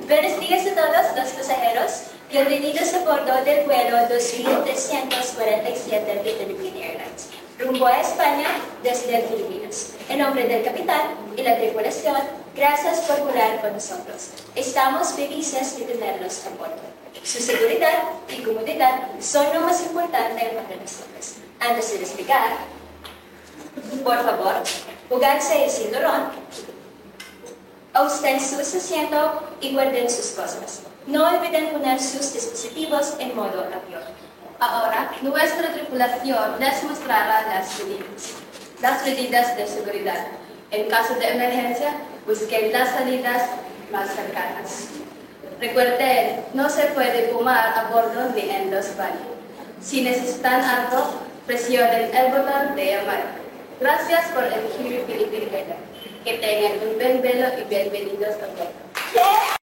Buenos días a todos los pasajeros. Bienvenidos a bordo del vuelo 2347 de Philippine Airlines, rumbo a España desde Filipinas. En nombre del capitán y la tripulación, gracias por volar con nosotros. Estamos felices de tenerlos a bordo. Su seguridad y comodidad son lo más importante para nosotros. Antes de despegar, por favor, pónganse el cinturón, ajusten su asiento y guarden sus cosas. No olviden poner sus dispositivos en modo avión. Ahora, nuestra tripulación les mostrará las medidas de seguridad. En caso de emergencia, busquen las salidas más cercanas. Recuerden, no se puede fumar a bordo ni en los baños. Si necesitan algo, presionen el botón de llamar. Gracias por elegir Philippine Airlines. Que tengan un buen vuelo y bienvenidos a bordo.